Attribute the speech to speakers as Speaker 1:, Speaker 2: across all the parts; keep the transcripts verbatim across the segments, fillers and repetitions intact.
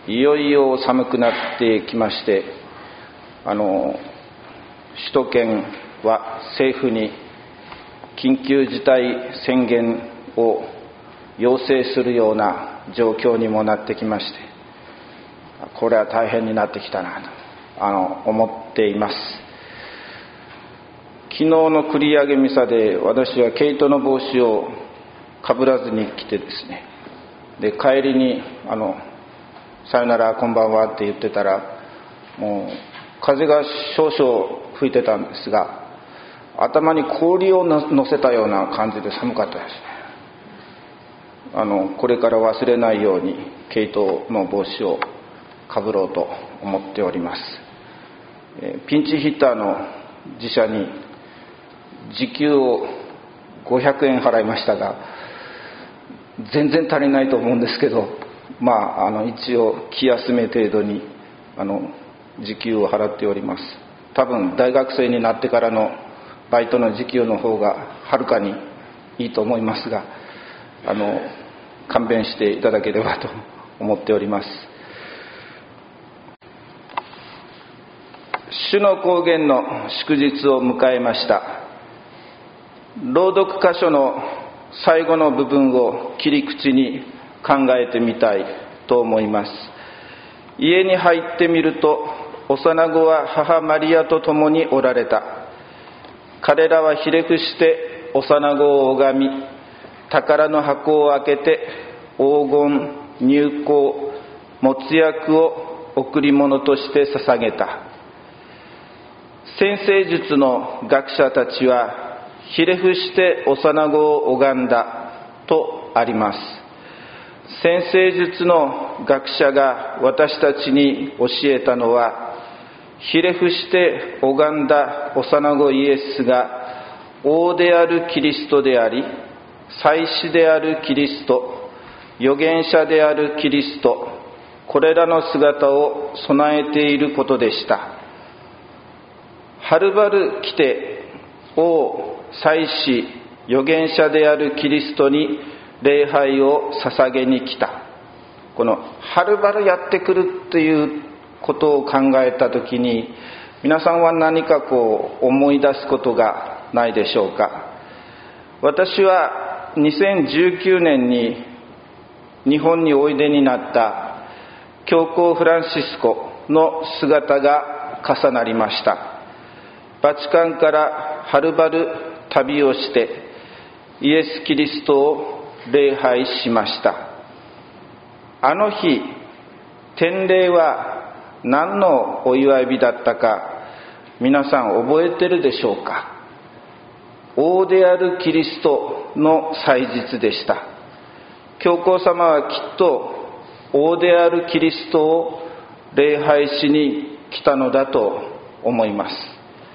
Speaker 1: いよいよ寒くなってきまして、あの首都圏は政府に緊急事態宣言を要請するような状況にもなってきまして、これは大変になってきたなとあの思っています。昨日の繰り上げミサで、私は毛糸の帽子をかぶらずに来てですね、で帰りにあのさよならこんばんはって言ってたら、もう風が少々吹いてたんですが、頭に氷を乗せたような感じで寒かったですね。あのこれから忘れないように毛糸の帽子をかぶろうと思っております。えピンチヒッターの自社に時給をごひゃくえん払いましたが、全然足りないと思うんですけど、まあ、あの一応気休め程度にあの時給を払っております。多分大学生になってからのバイトの時給の方がはるかにいいと思いますが、あの勘弁していただければと思っております。主の高原の祝日を迎えました。朗読箇所の最後の部分を切り口に考えてみたいと思います。家に入ってみると、幼子は母マリアと共におられた。彼らはひれ伏して幼子を拝み、宝の箱を開けて黄金、乳香、没薬を贈り物として捧げた。占星術の学者たちは、ひれ伏して幼子を拝んだとあります。占星術の学者が私たちに教えたのは、ひれ伏して拝んだ幼子イエスが王であるキリストであり、祭司であるキリスト、預言者であるキリスト、これらの姿を備えていることでした。はるばる来て、王、祭司、預言者であるキリストに礼拝を捧げに来た。このはるばるやってくるということを考えたときに、皆さんは何かこう思い出すことがないでしょうか。私はにせんじゅうきゅうねんに日本においでになった教皇フランシスコの姿が重なりました。バチカンからはるばる旅をしてイエス・キリストを礼拝しました。あの日、典礼は何のお祝い日だったか皆さん覚えてるでしょうか。王であるキリストの祭日でした。教皇様はきっと王であるキリストを礼拝しに来たのだと思います。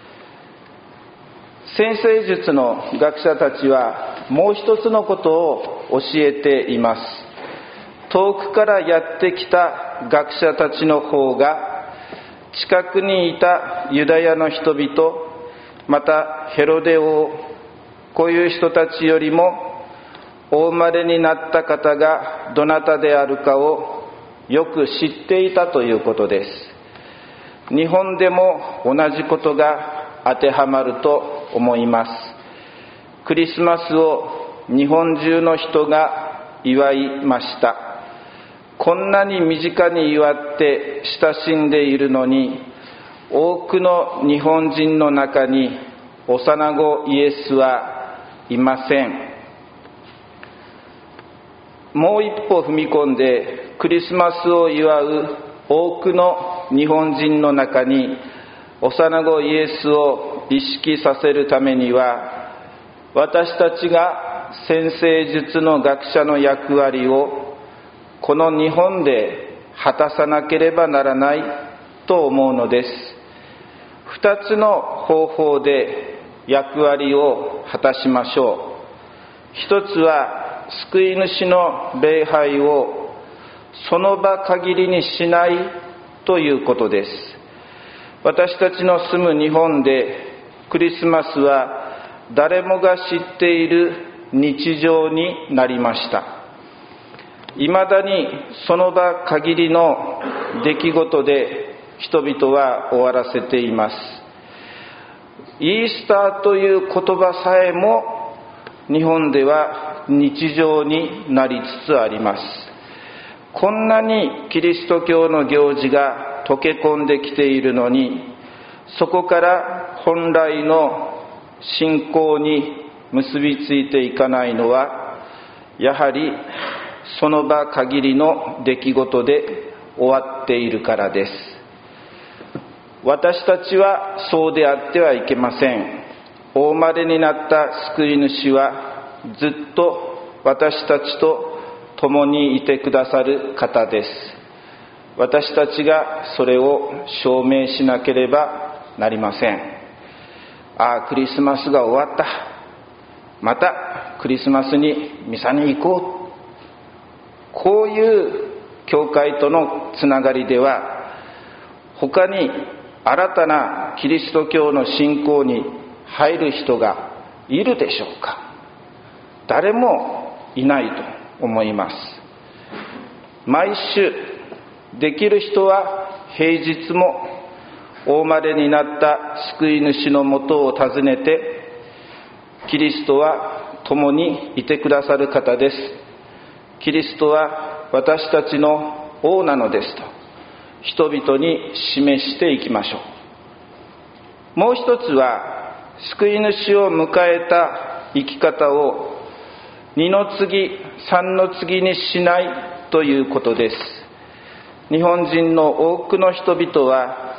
Speaker 1: 占星術の学者たちはもう一つのことを教えています。遠くからやってきた学者たちの方が近くにいたユダヤの人々、またヘロデ王、こういう人たちよりもお生まれになった方がどなたであるかをよく知っていたということです。日本でも同じことが当てはまると思います。クリスマスを日本中の人が祝いました。こんなに身近に祝って親しんでいるのに、多くの日本人の中に幼子イエスはいません。もう一歩踏み込んでクリスマスを祝う多くの日本人の中に幼子イエスを意識させるためには、私たちが占星術の学者の役割をこの日本で果たさなければならないと思うのです。二つの方法で役割を果たしましょう。一つは救い主の礼拝をその場限りにしないということです。私たちの住む日本でクリスマスは誰もが知っている日常になりました。 いまだにその場限りの出来事で人々は終わらせています。イースターという言葉さえも日本では日常になりつつあります。こんなにキリスト教の行事が溶け込んできているのに、そこから本来の信仰に結びついていかないのは、やはりその場限りの出来事で終わっているからです。私たちはそうであってはいけません。お生まれになった救い主はずっと私たちと共にいてくださる方です。私たちがそれを証明しなければなりません。ああ、クリスマスが終わった。またクリスマスにミサに行こう。こういう教会とのつながりでは、他に新たなキリスト教の信仰に入る人がいるでしょうか。誰もいないと思います。毎週できる人は平日もお生まれになった救い主のもとを訪ねて、キリストは共にいてくださる方です。キリストは私たちの王なのですと人々に示していきましょう。もう一つは、救い主を迎えた生き方を二の次三の次にしないということです。日本人の多くの人々は、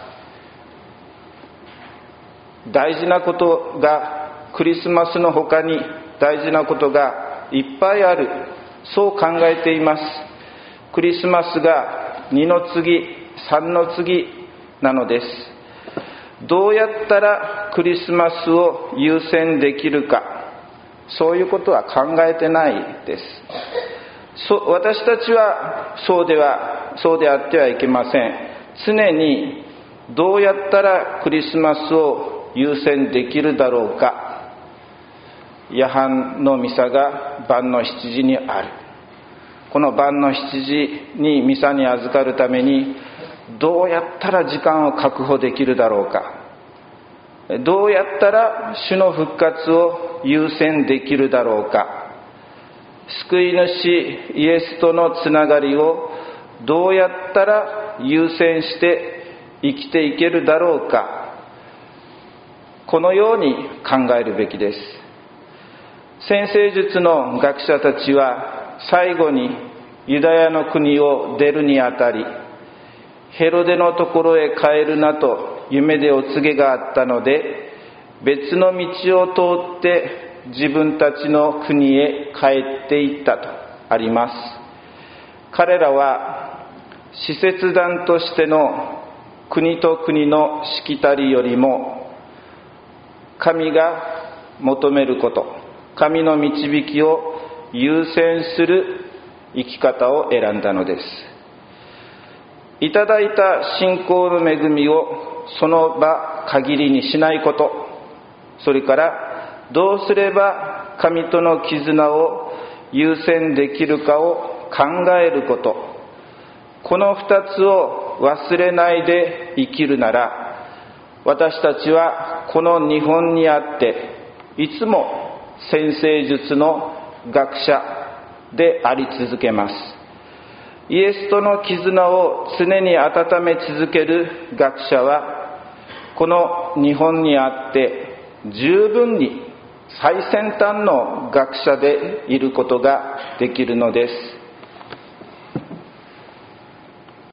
Speaker 1: 大事なことがクリスマスの他に大事なことがいっぱいある、そう考えています。クリスマスが二の次三の次なのです。どうやったらクリスマスを優先できるか、そういうことは考えてないです。そ私たちはそうではそうであってはいけません。常にどうやったらクリスマスを優先できるだろうか。夜半のミサが晩のしちじにある。この晩のしちじにミサに預かるためにどうやったら時間を確保できるだろうか。どうやったら主の復活を優先できるだろうか。救い主イエスとのつながりをどうやったら優先して生きていけるだろうか。このように考えるべきです。占星術の学者たちは最後にユダヤの国を出るにあたり、ヘロデのところへ帰るなと夢でお告げがあったので、別の道を通って自分たちの国へ帰っていったとあります。彼らは使節団としての国と国のしきたりよりも、神が求めること、神の導きを優先する生き方を選んだのです。いただいた信仰の恵みをその場限りにしないこと、それからどうすれば神との絆を優先できるかを考えること、この二つを忘れないで生きるなら、私たちはこの日本にあっていつも占星術の学者であり続けます。イエスとの絆を常に温め続ける学者はこの日本にあって十分に最先端の学者でいることができるのです。